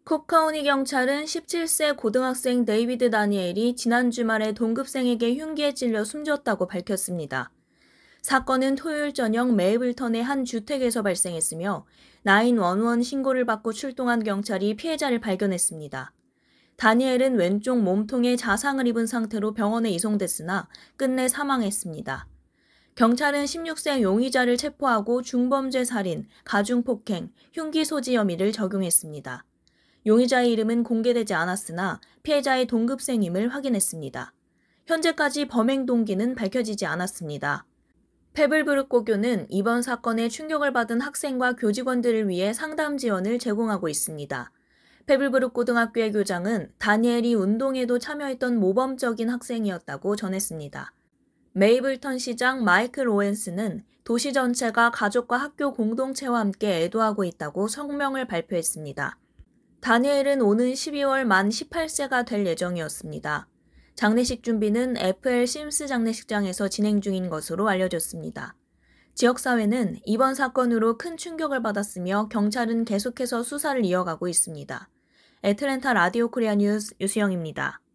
쿡 카운티 경찰은 17세 고등학생 데이비드 다니엘이 지난 주말에 동급생에게 흉기에 찔려 숨졌다고 밝혔습니다. 사건은 토요일 저녁 메이블턴의 한 주택에서 발생했으며 911 신고를 받고 출동한 경찰이 피해자를 발견했습니다. 다니엘은 왼쪽 몸통에 자상을 입은 상태로 병원에 이송됐으나 끝내 사망했습니다. 경찰은 16세 용의자를 체포하고 중범죄 살인, 가중폭행, 흉기 소지 혐의를 적용했습니다. 용의자의 이름은 공개되지 않았으나 피해자의 동급생임을 확인했습니다. 현재까지 범행 동기는 밝혀지지 않았습니다. 페블브룩 고교는 이번 사건에 충격을 받은 학생과 교직원들을 위해 상담 지원을 제공하고 있습니다. 페블브룩 고등학교의 교장은 다니엘이 운동에도 참여했던 모범적인 학생이었다고 전했습니다. 메이블턴 시장 마이클 오웬스는 도시 전체가 가족과 학교 공동체와 함께 애도하고 있다고 성명을 발표했습니다. 다니엘은 오는 12월 만 18세가 될 예정이었습니다. 장례식 준비는 FL 심스 장례식장에서 진행 중인 것으로 알려졌습니다. 지역사회는 이번 사건으로 큰 충격을 받았으며 경찰은 계속해서 수사를 이어가고 있습니다. 애틀랜타 라디오 코리아 뉴스 유수영입니다.